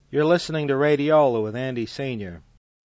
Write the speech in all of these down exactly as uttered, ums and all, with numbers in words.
You're listening to Radiola with Andy Senior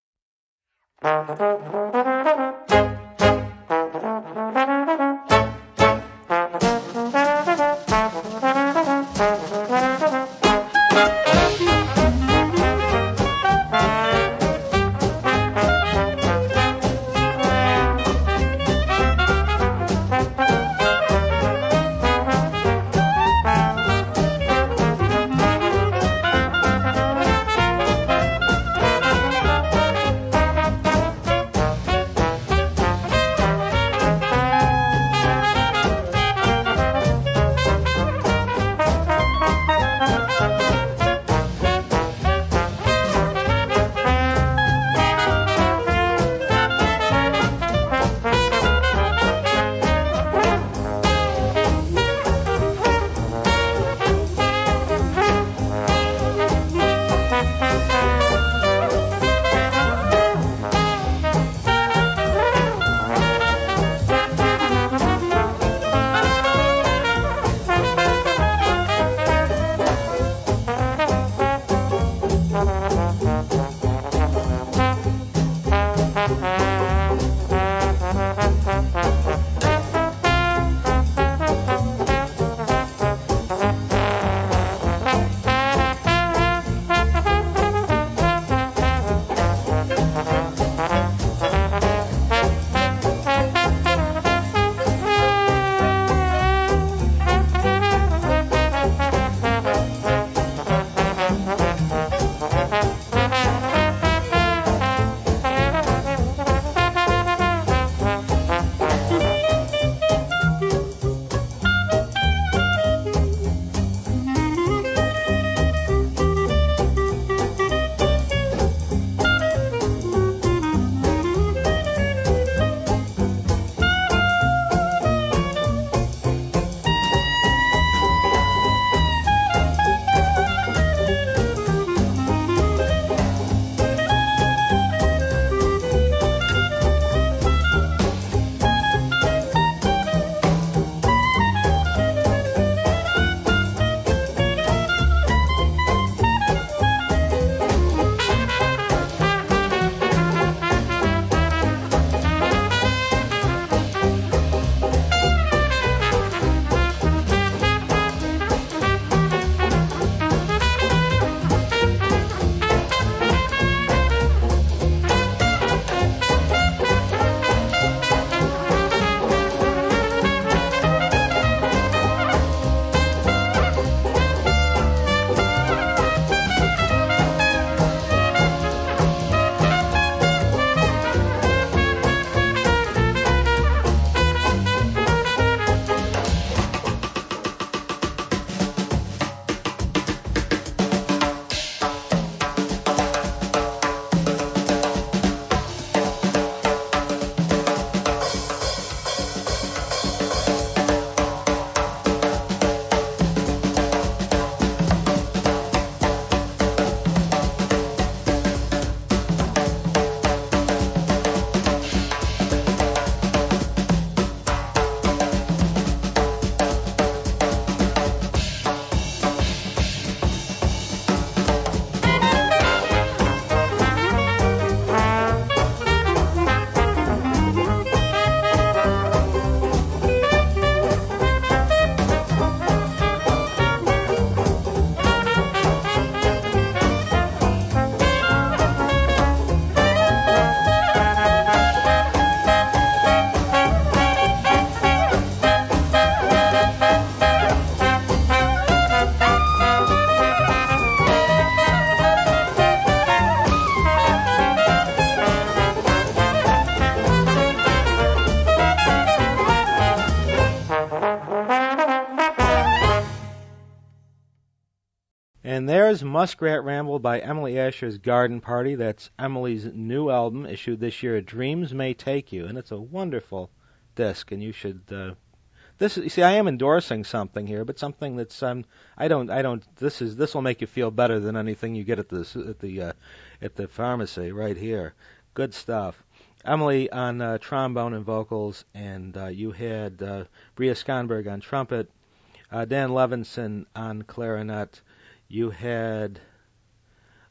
And there's Muskrat Ramble by Emily Asher's Garden Party. That's Emily's new album, issued this year, Dreams May Take You. And it's a wonderful disc, and you should... Uh, this you see, I am endorsing something here, but something that's... Um, I don't... I don't. This is this will make you feel better than anything you get at the, at the, uh, at the pharmacy right here. Good stuff. Emily on uh, trombone and vocals, and uh, you had uh, Bria Skonberg on trumpet, uh, Dan Levinson on clarinet. You had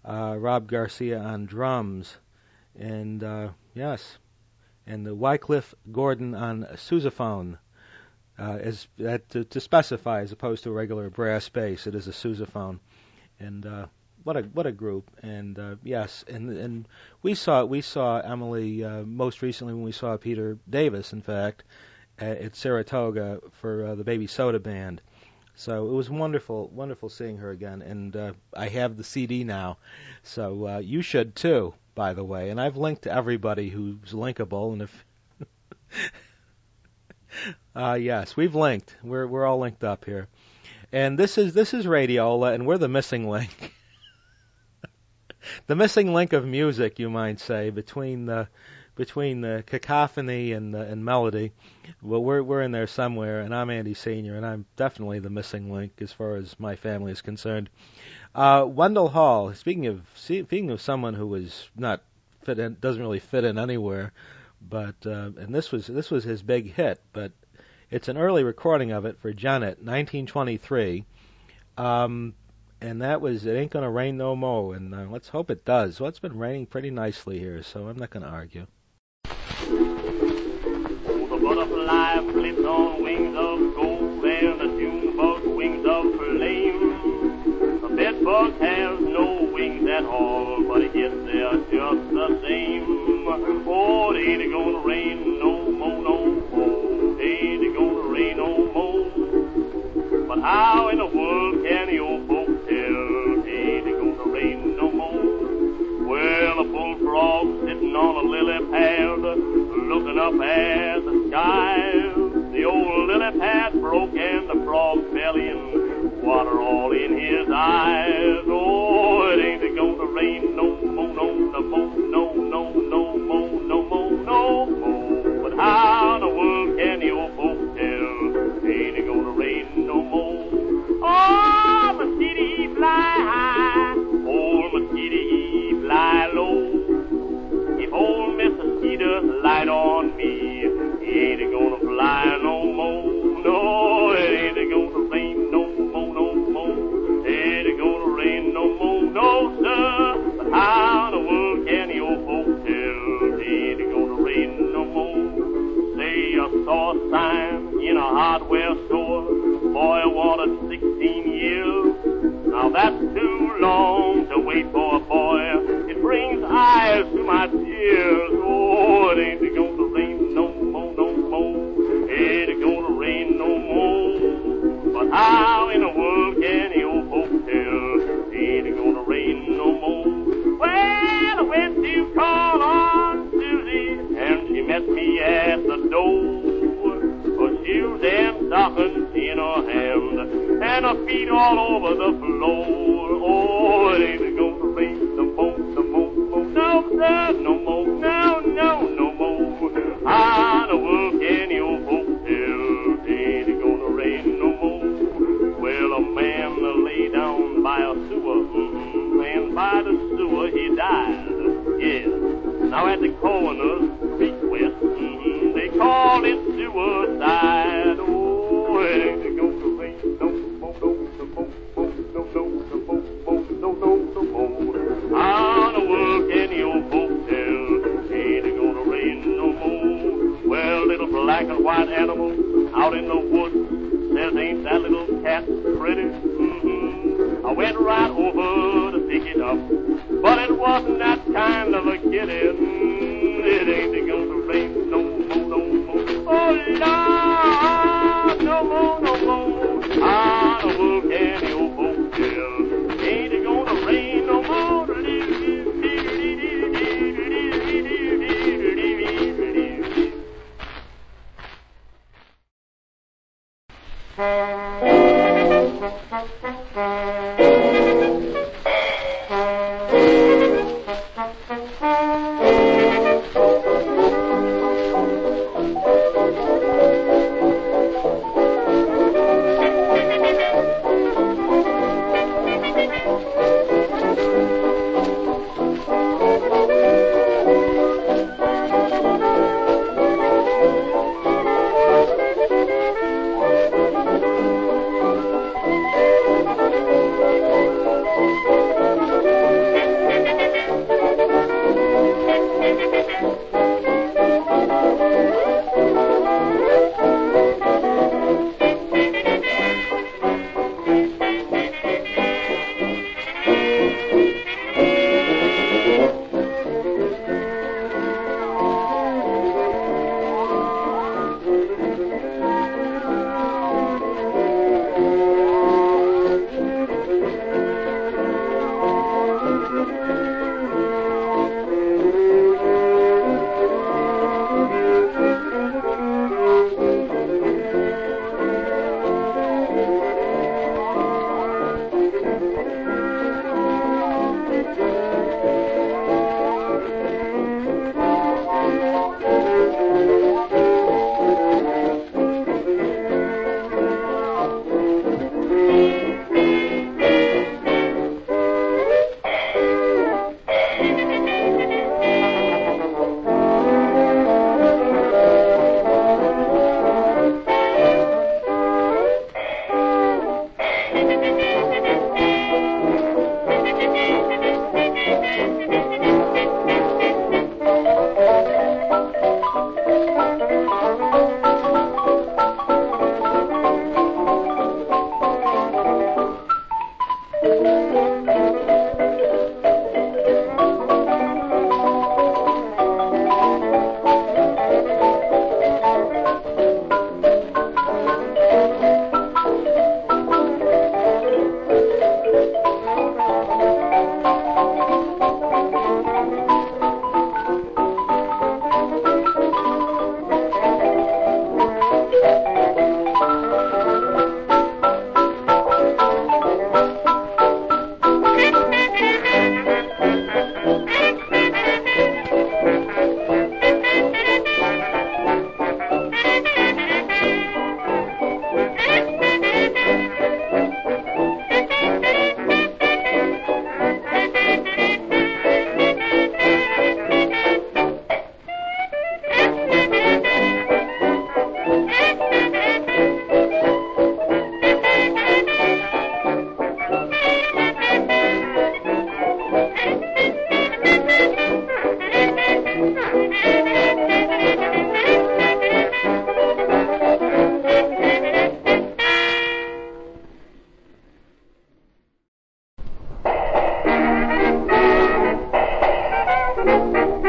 uh, Rob Garcia on drums, and uh, yes, and the Wycliffe Gordon on sousaphone. Uh, as that to, to specify, as opposed to a regular brass bass, it is a sousaphone, and uh, what a what a group! And uh, yes, and and we saw we saw Emily uh, most recently when we saw Peter Davis, in fact, at, at Saratoga for uh, the Baby Soda Band. So it was wonderful, wonderful seeing her again. And uh, I have the C D now, so uh, you should too, by the way. And I've linked to everybody who's linkable, and if Uh, yes, we've linked. We're we're all linked up here, and this is this is Radiola, and we're the missing link, the missing link of music, you might say, between the between the cacophony and the, and melody. Well, we're we're in there somewhere, and I'm Andy Senior, and I'm definitely the missing link as far as my family is concerned. Uh, Wendell Hall. Speaking of speaking of someone who was not fit in, doesn't really fit in anywhere. But uh, and this was this was his big hit, but it's an early recording of it for Janet, nineteen twenty-three, um, and that was "It Ain't Gonna Rain No Mo," and uh, let's hope it does. Well, it's been raining pretty nicely here, so I'm not going to argue. Oh, the butterfly flits on wings of gold, and the June bug wings of flame. The bedbug has no wings at all, but yet they're just the same. Oh, it ain't gonna rain no more, no more. It ain't gonna rain no more. But how in the world can you folks tell? It ain't gonna rain no more. Well, a bullfrog sitting on a lily pad, looking up at the sky. The old lily pad broke and the frog fell in, water all in his eyes. Oh, it ain't gonna rain no more, no, no more, no, no, no more, no more, no more. But how in the world can you folks tell? Ain't gonna rain no more. Oh, mosquito fly high, old mosquito fly low. If old Mister Skeeter light on me, he ain't gonna fly no more. No, it ain't gonna rain no more, no more. It ain't gonna rain no more, no sir. But how in the world can you folks tell? It ain't gonna rain no more. Say I saw a sign in a hardware store. Boy wanted sixteen years. Now that's too long to wait for a boy. It brings eyes to my tears. Oh, it ain't gonna rain no more, no more. It ain't gonna rain no more. But how in the world can you folks tell? It ain't gonna rain no more. Well, I went to call on Susie, and she met me at the door. Her shoes and stockings in her hand, and her feet all over the floor. Oh, it ain't gonna rain no more, no more, no, no, sir, no more, no, no, no more. How in the world can you folks tell? It ain't gonna rain no more. Well, a man lay down by a sewer, mm-hmm, and by the sewer he died. Yes. Now at the coroner's request, mm-hmm, they call it suicide. Oh, it ain't gonna rain no more, no, no more, no, no, no, no, no, no, no more. How in the world can you folks tell? Ain't gonna rain no more. Well, little black and white animal out in the woods says, ain't that little cat pretty? Mm-hmm. I went right over to pick it up, but it wasn't that kind of a kitty. It ain't gonna rain no more, no more. Oh, Lord, no more, no more. How in the world can you folks tell? Ain't gonna rain no more.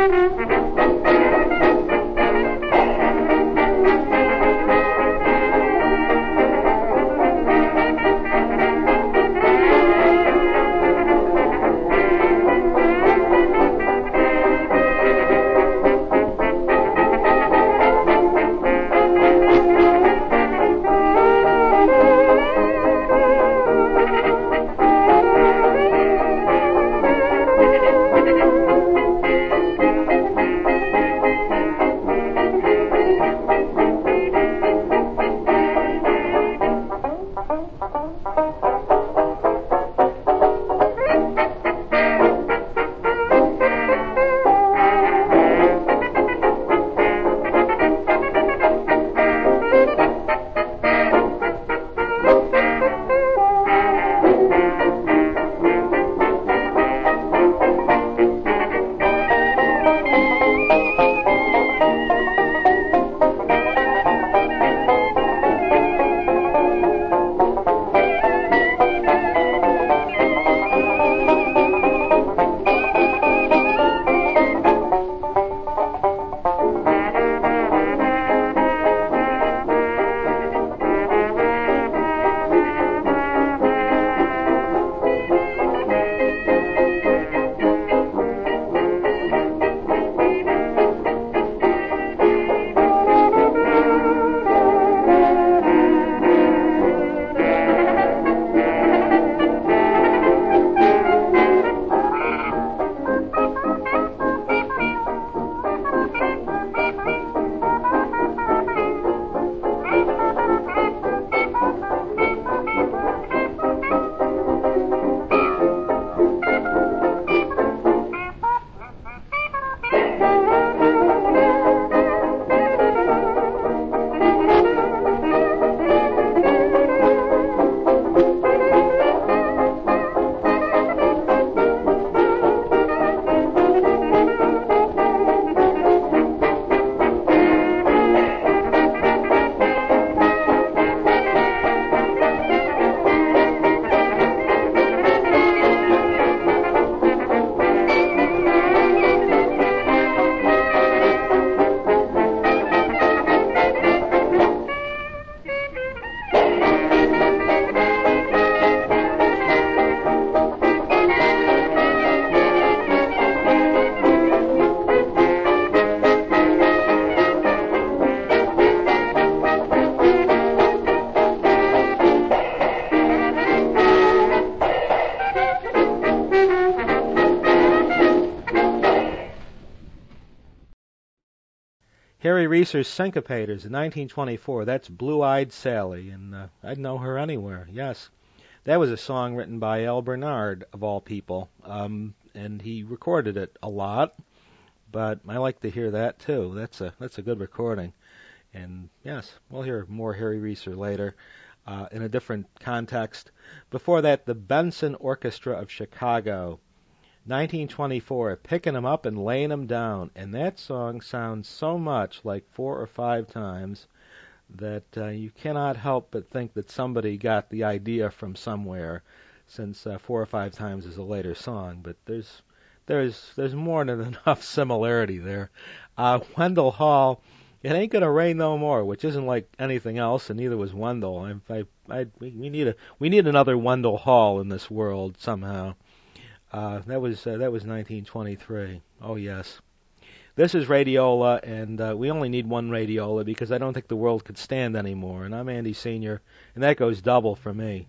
Harry Reeser's Syncopators in nineteen twenty-four. That's Blue-Eyed Sally, and uh, I'd know her anywhere, yes. That was a song written by Al Bernard, of all people, um, and he recorded it a lot, but I like to hear that, too. That's a that's a good recording. And, yes, we'll hear more Harry Reeser later uh, in a different context. Before that, the Benson Orchestra of Chicago, nineteen twenty-four, Picking 'em Up and Laying 'em Down. And that song sounds so much like four or five times that uh, you cannot help but think that somebody got the idea from somewhere, since uh, four or five times is a later song. But there's there's there's more than enough similarity there. Uh, Wendell Hall, It Ain't Gonna Rain No More, which isn't like anything else, and neither was Wendell. I, I, I, we, we need a we need another Wendell Hall in this world somehow. Uh, that was uh, that was nineteen twenty-three. Oh yes. This is Radiola, and uh, we only need one Radiola because I don't think the world could stand anymore. And I'm Andy Senior, and that goes double for me.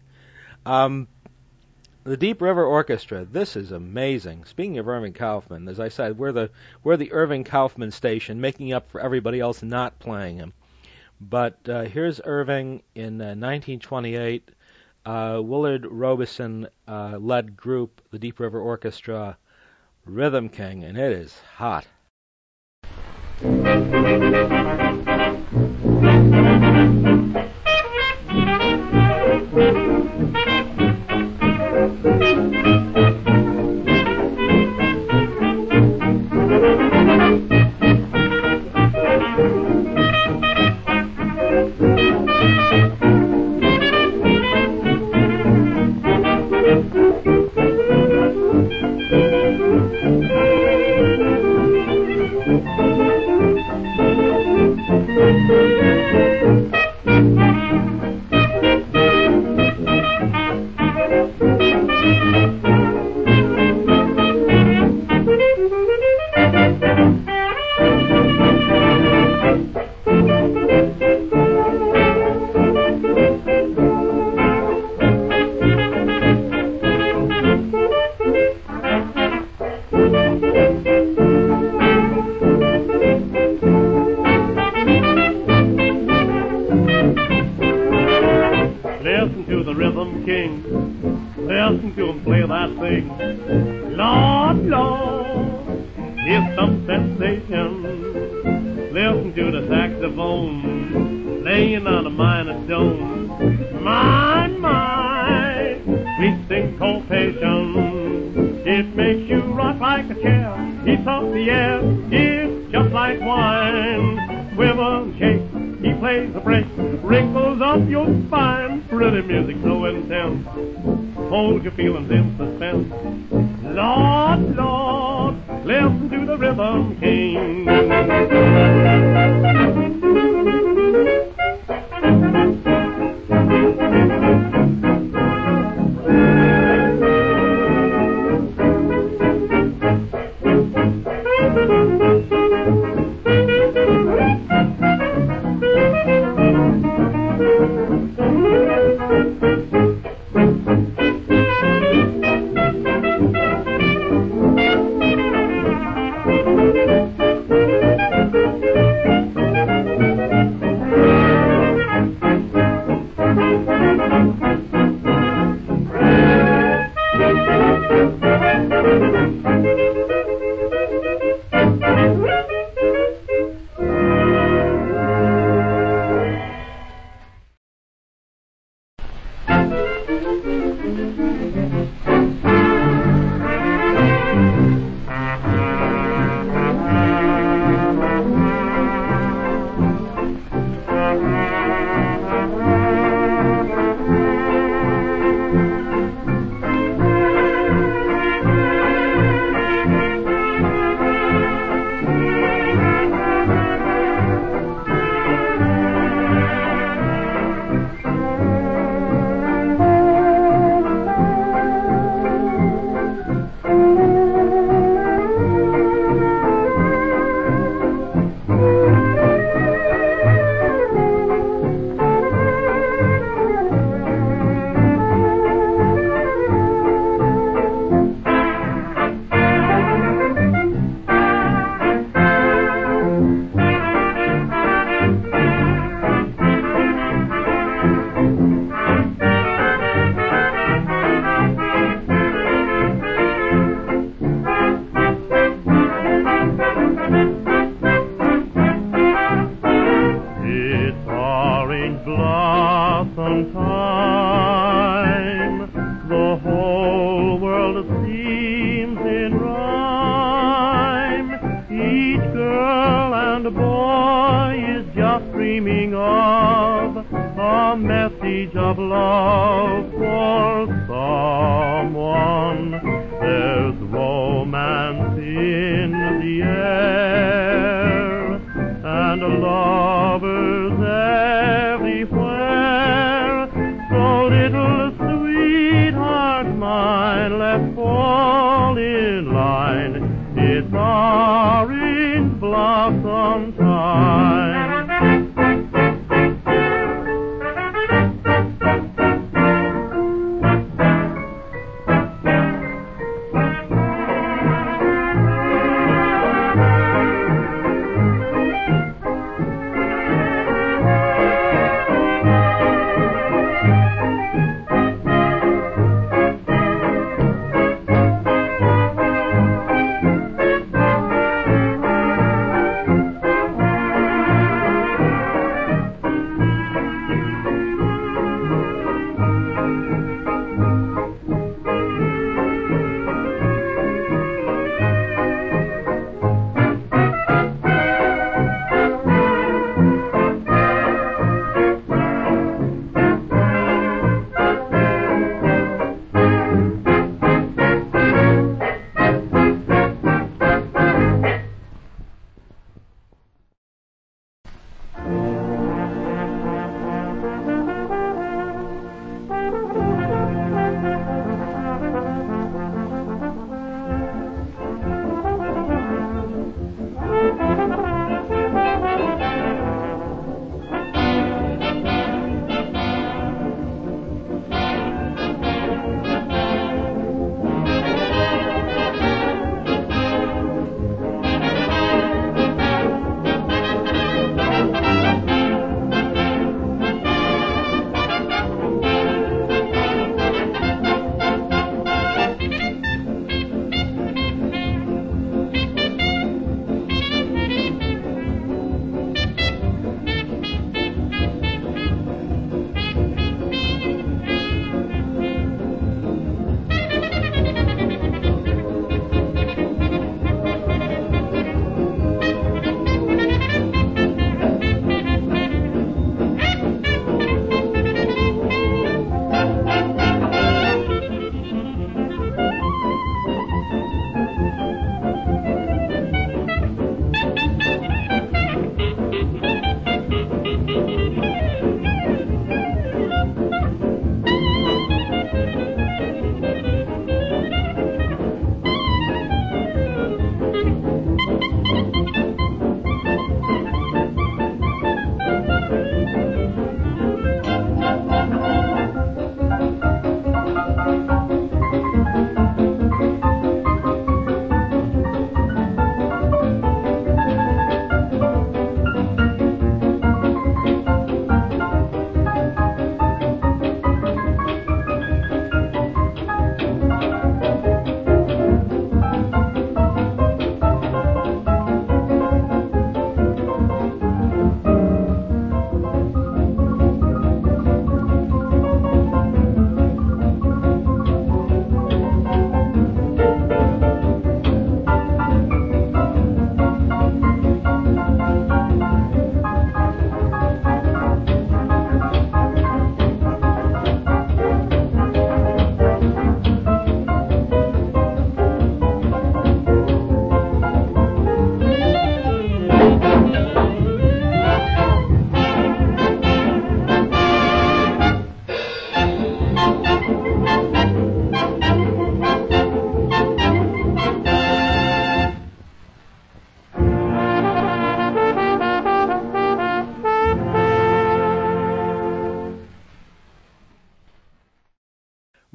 Um, the Deep River Orchestra. This is amazing. Speaking of Irving Kaufman, as I said, we're the we're the Irving Kaufman station, making up for everybody else not playing him. But uh, here's Irving in uh, nineteen twenty-eight. Uh, Willard Robeson uh, led group, the Deep River Orchestra, Rhythm King, and it is hot. Lord, Lord, it's some sensation. Listen to the saxophone playing on a minor tone. My, my, sweet syncopation. It makes you rock like a chair. He's off the air. It's just like wine. Quiver and shake. He plays the break. Wrinkles up your spine. Pretty music so intense. Hold your feelings in suspense. Lord, Lord, listen to the rhythm king.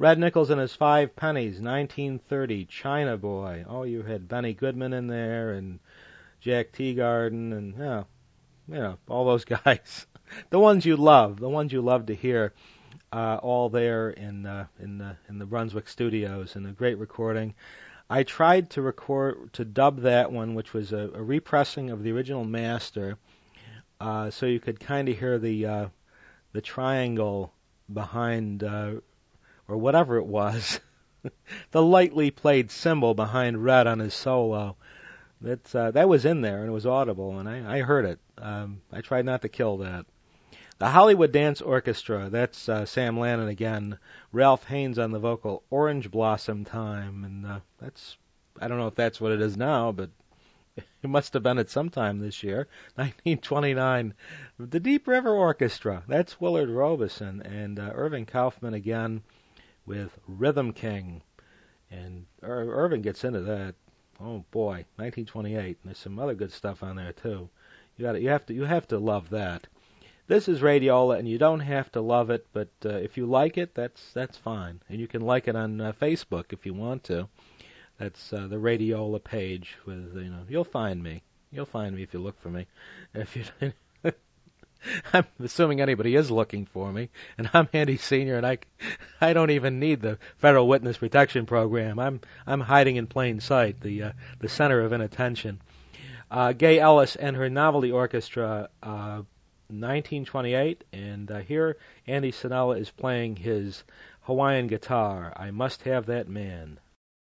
Red Nichols and His Five Pennies, nineteen thirty, China Boy. Oh, you had Benny Goodman in there and Jack Teagarden and, you know, you know, all those guys. The ones you love, the ones you love to hear, uh, all there in uh, in the in the Brunswick studios, and a great recording. I tried to record to dub that one, which was a, a repressing of the original master, uh, so you could kind of hear the uh, the triangle behind, uh, or whatever it was, the lightly played cymbal behind Red on his solo. That's uh, that was in there and it was audible, and I, I heard it. Um, I tried not to kill that. The Hollywood Dance Orchestra, that's uh, Sam Lannon again. Ralph Haynes on the vocal. Orange Blossom Time, and uh, that's, I don't know if that's what it is now, but it must have been at some time this year. nineteen twenty-nine. The Deep River Orchestra, that's Willard Robeson, and uh, Irving Kaufman again with Rhythm King, and Ir- Irving gets into that. Oh boy, nineteen twenty-eight. And there's some other good stuff on there too. You got, you have to, you have to love that. This is Radiola, and you don't have to love it, but uh, if you like it, that's that's fine, and you can like it on uh, Facebook if you want to. That's uh, the Radiola page. With you know, you'll find me. You'll find me if you look for me. If you, I'm assuming anybody is looking for me, and I'm Andy Senior, and I, I don't even need the Federal Witness Protection Program. I'm I'm hiding in plain sight, the uh, the center of inattention. Uh, Gay Ellis and her Novelty Orchestra. Uh, nineteen twenty-eight, and uh, here Andy Sinella is playing his Hawaiian guitar, I Must Have That Man.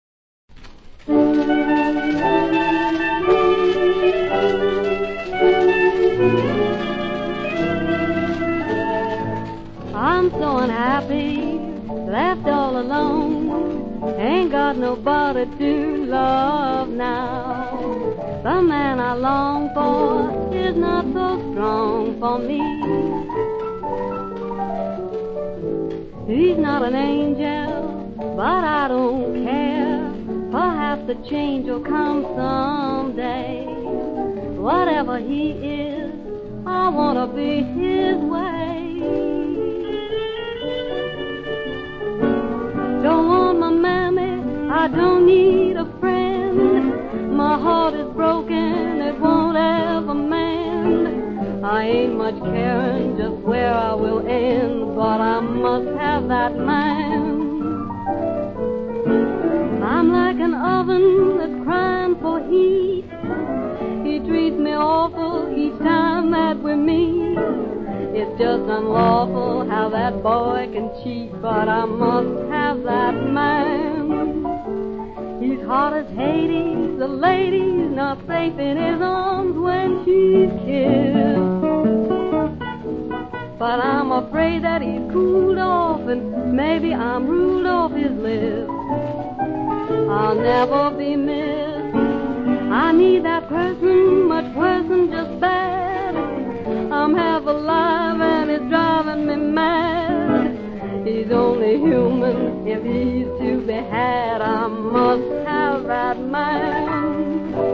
I'm so unhappy, left all alone, ain't got nobody to love now. The man I long for is not so strong for me. He's not an angel, but I don't care. Perhaps the change will come someday. Whatever he is, I want to be his way. Don't want my mammy, I don't need a friend. My heart is broken, it won't ever mend. I ain't much caring just where I will end, but I must have that man. I'm like an oven that's crying for heat. He treats me awful each time that we meet. It's just unlawful how that boy can cheat, but I must have that man. He's hot as Hades, the lady's not safe in his arms when she's kissed. But I'm afraid that he's cooled off, and maybe I'm ruled off his lips. I'll never be missed. I need that person much worse than just bad. I'm half alive and it's driving me mad. He's only human if he's to be had. I must have that man.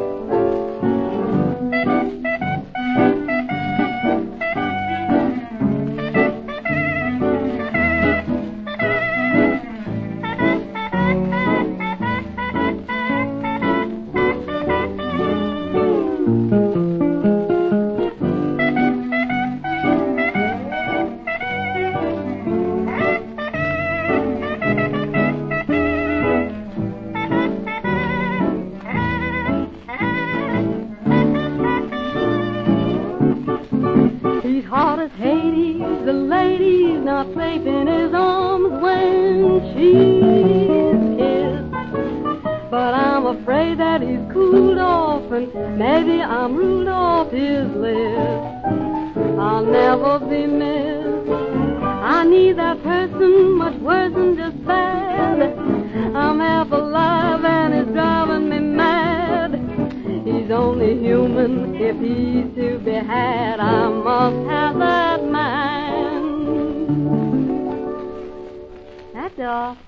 Hot as Hades, the lady's not safe in his arms when she's kissed. But I'm afraid that he's cooled off, and maybe I'm ruled off his list. I'll never be missed. I need that person much worse than just bad. I'm half alive and it's driving me mad. He's only human if he's to be had. I must have that man. That's all.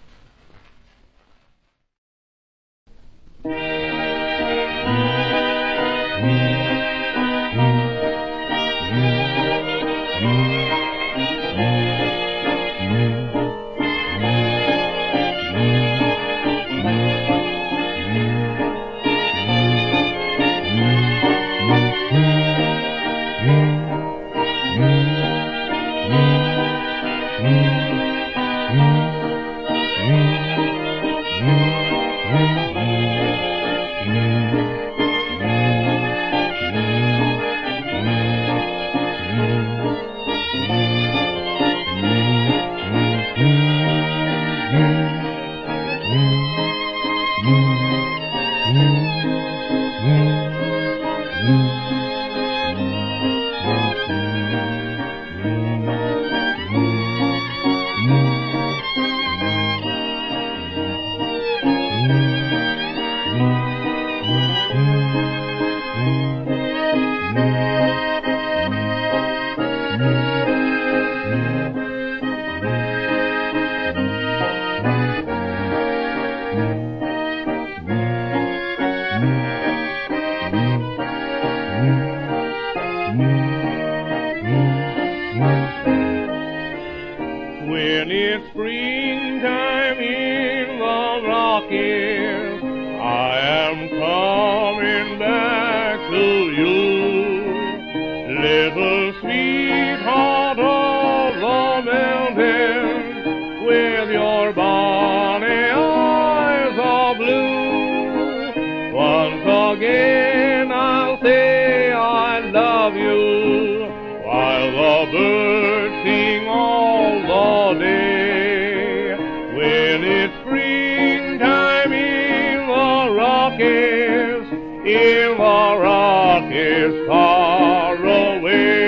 When it's springtime in the Rockies, I am coming back to you, little sweetheart of the mountains, with your bonny eyes of blue. Once again I'll say I love you, while the birds sing all the day. When it's springtime in the Rockies, in the Rockies far away.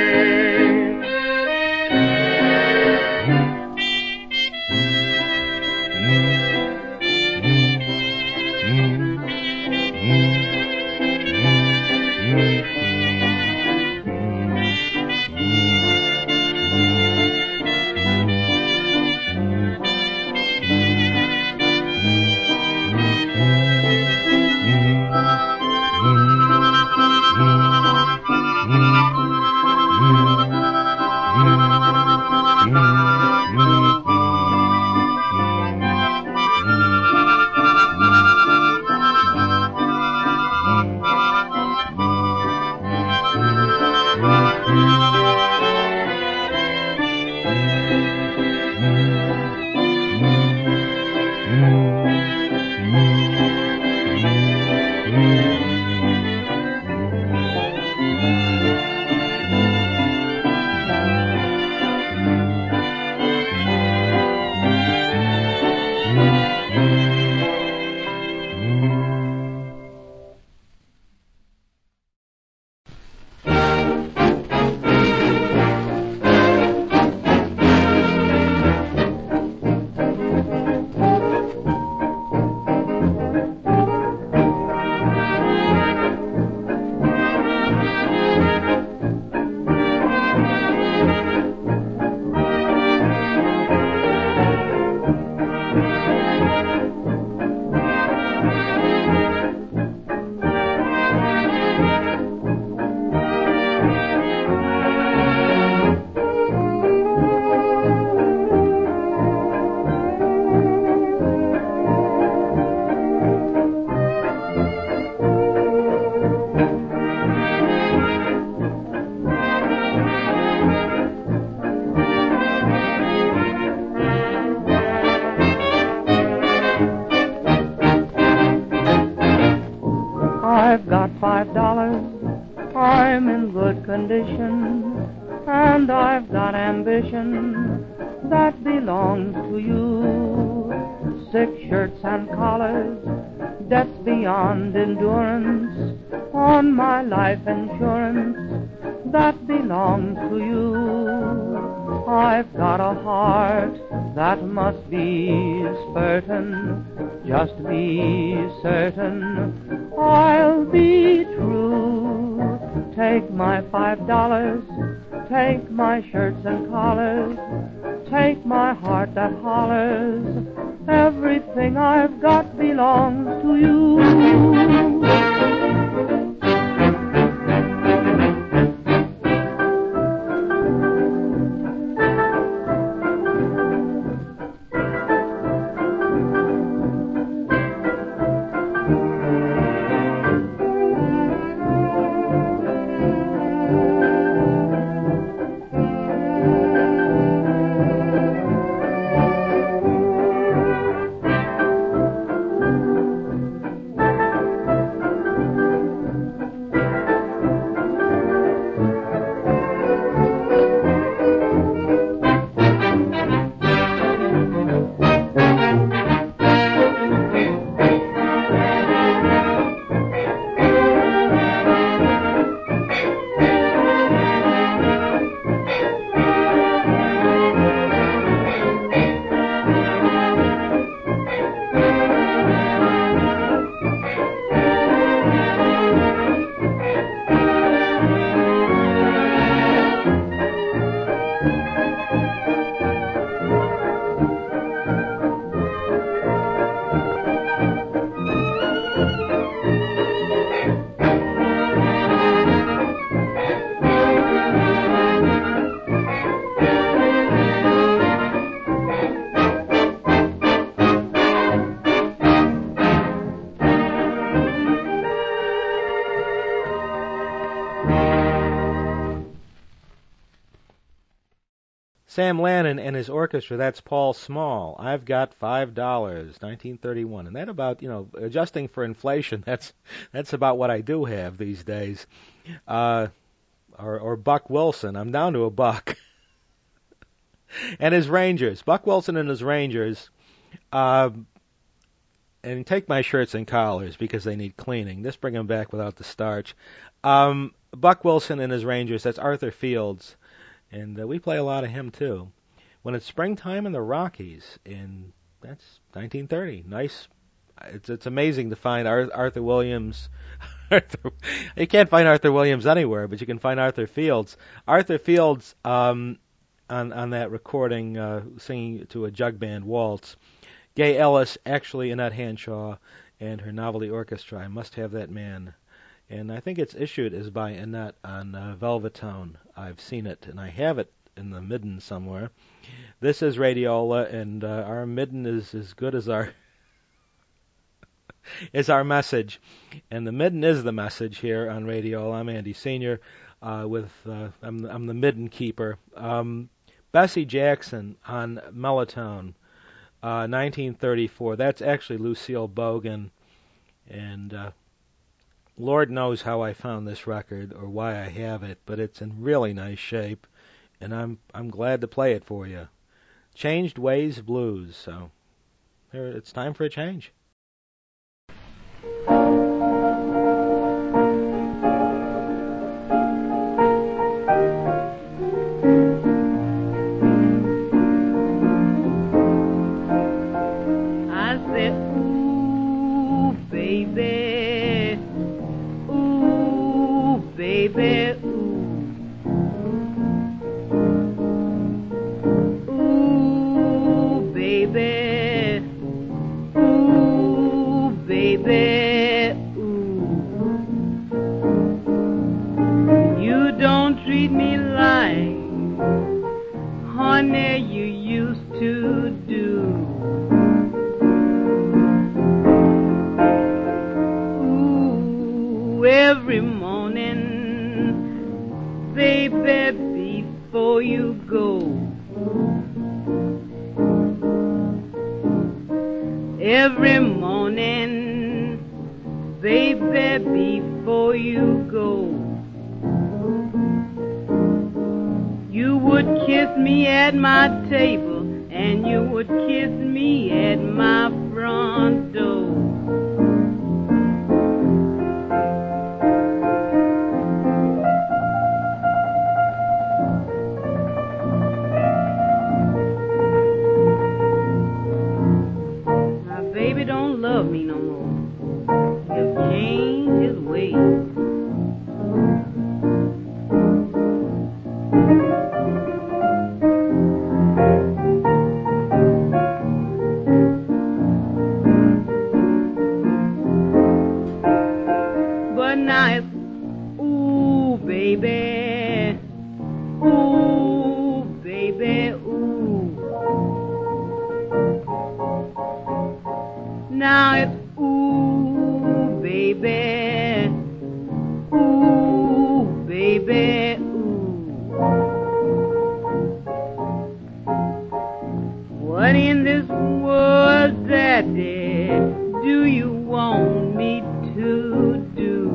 I've got five dollars, I'm in good condition, and I've got ambition that belongs to you. Six shirts and collars, debts beyond endurance, on my life insurance that belongs to you. I've got a heart that must be certain, just be certain I'll be true. Take my five dollars, take my shirts and collars, take my heart that hollers, everything I've got belongs to you. Sam Lannon and his orchestra, that's Paul Small. I've got five dollars, nineteen thirty-one. And that about, you know, adjusting for inflation, that's that's about what I do have these days. Uh, or, or Buck Wilson. I'm down to a buck. And his Rangers. Buck Wilson and his Rangers. Uh, and take my shirts and collars because they need cleaning. Just bring them back without the starch. Um, Buck Wilson and his Rangers, that's Arthur Fields. And uh, we play a lot of him, too. When it's springtime in the Rockies, and that's nineteen thirty. Nice. It's it's amazing to find Ar- Arthur Williams. Arthur, you can't find Arthur Williams anywhere, but you can find Arthur Fields. Arthur Fields um, on on that recording, uh, singing to a jug band waltz. Gay Ellis, actually Annette Hanshaw, and her Novelty Orchestra. I Must Have That Man. And I think it's issued as by Annette on uh, Velvetone. I've seen it, and I have it in the midden somewhere. This is Radiola, and uh, our midden is as good as our is our message. And the midden is the message here on Radiola. I'm Andy Senior Uh, with uh, I'm I'm the midden keeper. Um, Bessie Jackson on Mellotone, uh, nineteen thirty-four. That's actually Lucille Bogan, and uh, Lord knows how I found this record or why I have it, but it's in really nice shape, and I'm I'm glad to play it for you. Changed Ways Blues. So here, it's time for a change. I said, ooh, baby, ooh, baby, ooh, ooh, baby, ooh, baby, ooh. You don't treat me like honey you used to do. Ooh, every morning, baby, before you go. Every morning, baby, before you go. You would kiss me at my table, and you would kiss me at my front door. My baby don't love me no more. He'll change his ways. But now it's, ooh, baby, ooh, baby, ooh. Now it's, ooh, baby, ooh, baby, ooh. What in this world, Daddy, do you want me to do?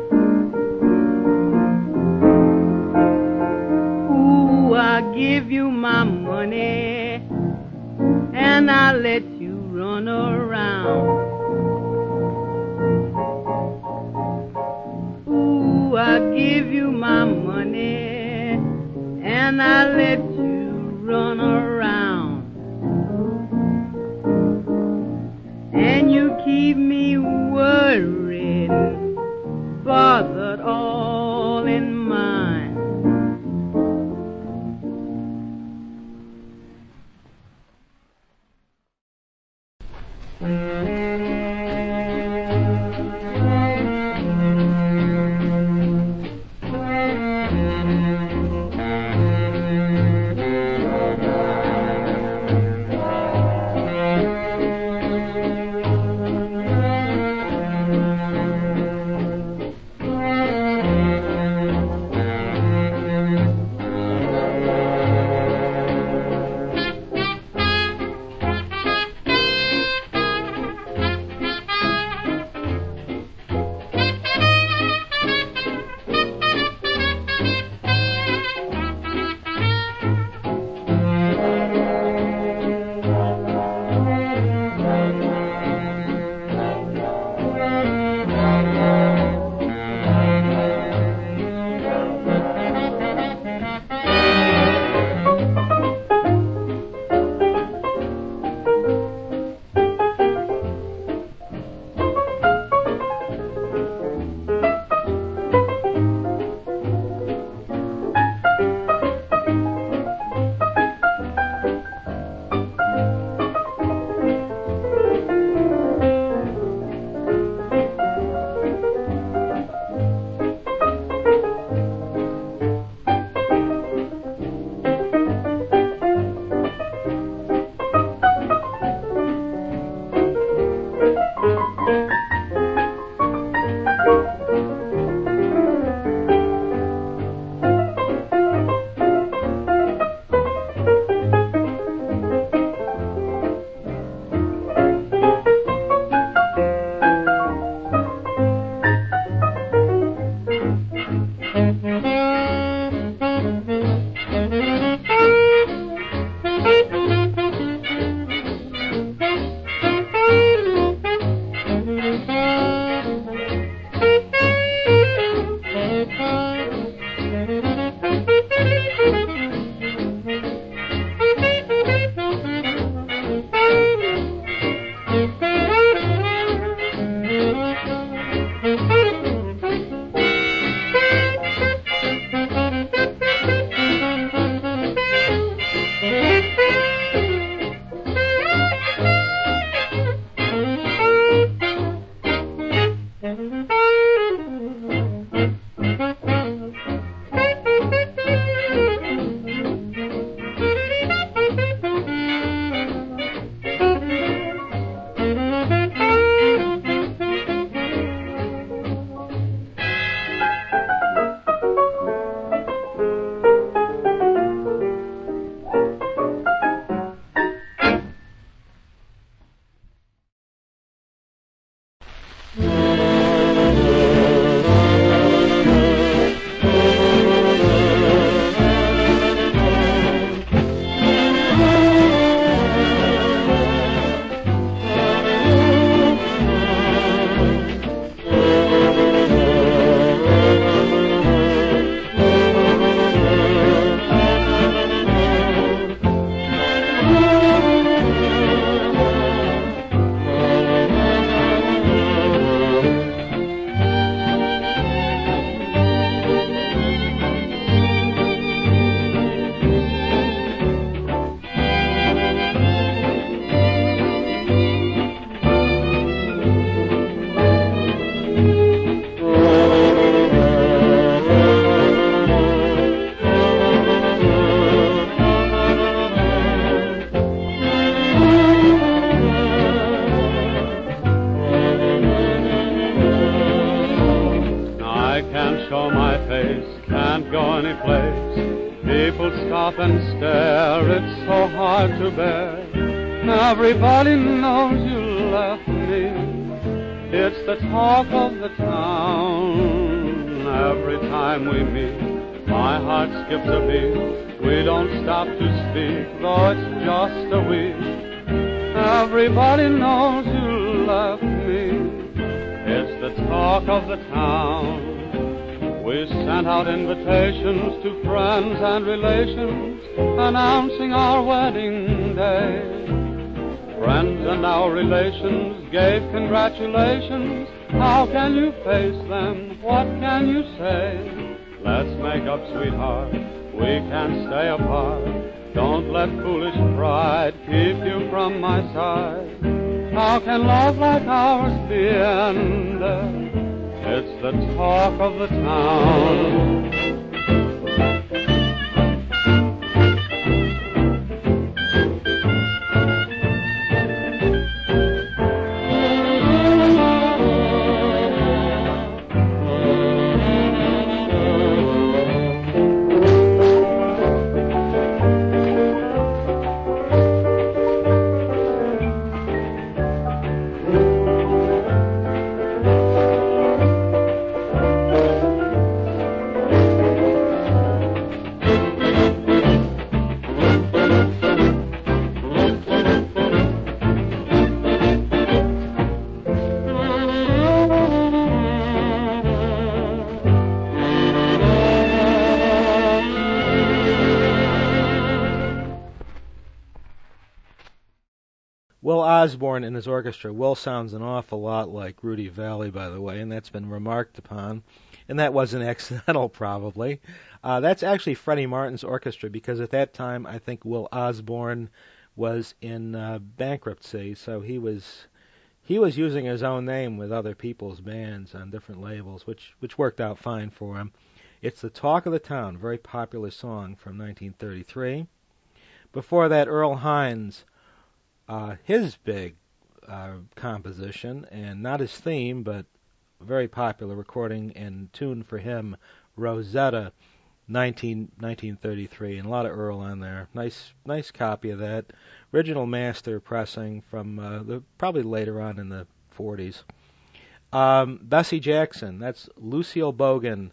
Ooh, I'll give you my money, and I'll let you run around. Ooh, I'll give you my money, and I'll let you run around. And you keep me worried, bothered, all in mind. Everybody knows you left me. It's the talk of the town. Every time we meet, my heart skips a beat. We don't stop to speak, though it's just a week. Everybody knows you left me. It's the talk of the town. We sent out invitations to friends and relations, announcing our wedding day. Friends and our relations gave congratulations. How can you face them? What can you say? Let's make up, sweetheart. We can't stay apart. Don't let foolish pride keep you from my side. How can love like ours be ended? It's the talk of the town. Will Osborne and his orchestra. Will sounds an awful lot like Rudy Vallée, by the way, and that's been remarked upon. And that wasn't accidental, probably. Uh, that's actually Freddie Martin's orchestra, because at that time I think Will Osborne was in uh, bankruptcy, so he was he was using his own name with other people's bands on different labels, which which worked out fine for him. It's the Talk of the Town, very popular song from nineteen thirty-three. Before that, Earl Hines. Uh, his big uh, composition, and not his theme, but a very popular recording and tune for him, Rosetta, nineteen, nineteen thirty-three, and a lot of Earl on there. Nice nice copy of that. Original master pressing from uh, the, probably later on in the forties. Um, Bessie Jackson, that's Lucille Bogan,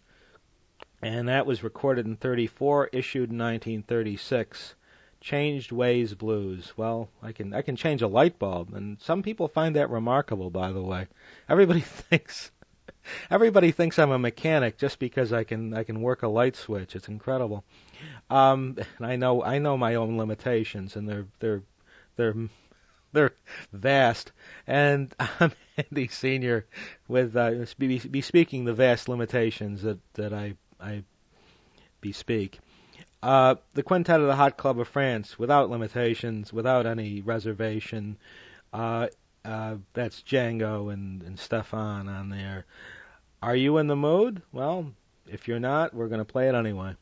and that was recorded in thirty-four, issued in nineteen thirty-six. Changed Ways Blues. Well, I can I can change a light bulb, and some people find that remarkable, by the way. Everybody thinks everybody thinks I'm a mechanic just because I can I can work a light switch. It's incredible. Um, and I know I know my own limitations, and they're they're they're they're vast. And I'm Andy Senior with uh, be, be speaking the vast limitations that that I I bespeak. Uh, the Quintet of the Hot Club of France, without limitations, without any reservation. Uh, Uh, that's Django and, and Stefan on there. Are you in the mood? Well, if you're not, we're going to play it anyway.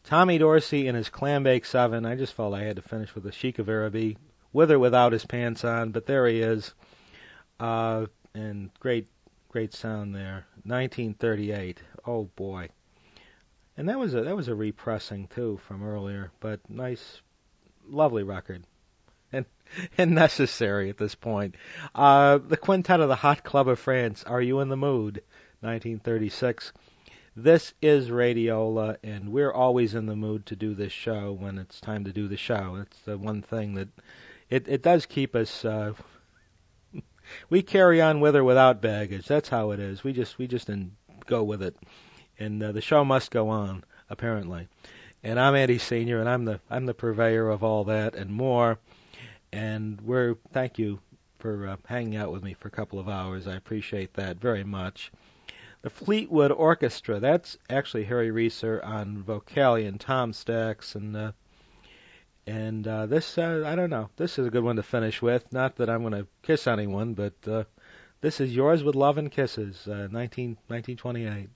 Tommy Dorsey and his Clambake seven. I just felt I had to finish with the Sheik of Araby, with or without his pants on, but there he is. Uh, and great, great sound there. nineteen thirty-eight. Oh boy. And that was a that was a repressing too from earlier, but nice, lovely record, and and necessary at this point. Uh, the Quintet of the Hot Club of France. Are You in the Mood? nineteen thirty-six. This is Radiola, and we're always in the mood to do this show when it's time to do the show. It's the one thing that it it does keep us. Uh, we carry on with or without baggage. That's how it is. We just we just in, go with it. And uh, the show must go on, apparently. And I'm Eddie Senior, and I'm the I'm the purveyor of all that and more. And we're thank you for uh, hanging out with me for a couple of hours. I appreciate that very much. The Fleetwood Orchestra. That's actually Harry Reeser on vocali and Tom Stax, and uh, and uh, this uh, I don't know. This is a good one to finish with. Not that I'm going to kiss anyone, but uh, this is Yours with Love and Kisses, uh, nineteen twenty-eight.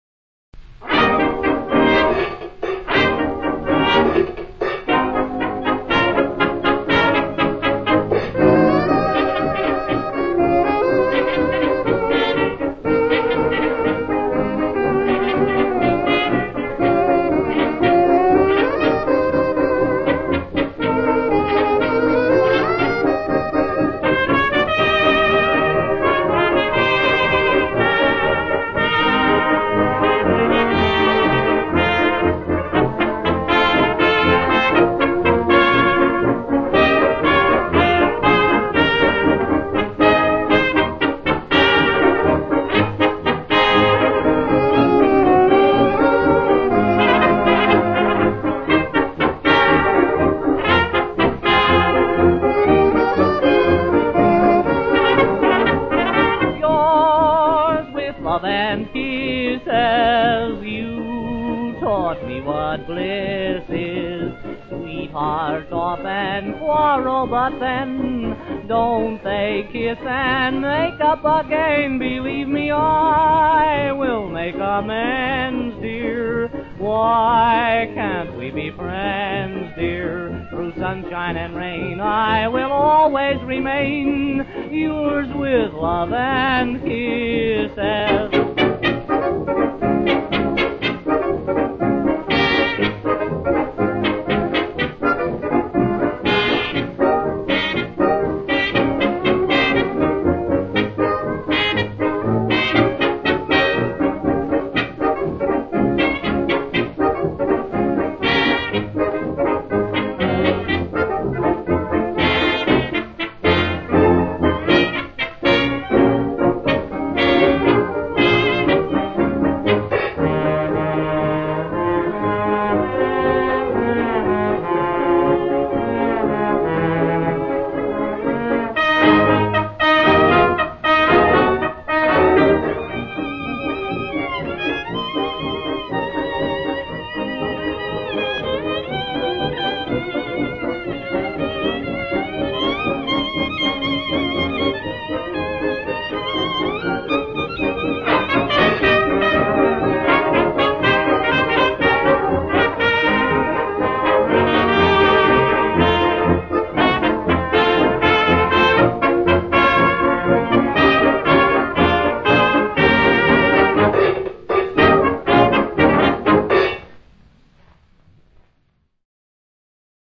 Again, believe me, I will make amends, dear. Why can't we be friends, dear? Through sunshine and rain, I will always remain yours with love and kisses.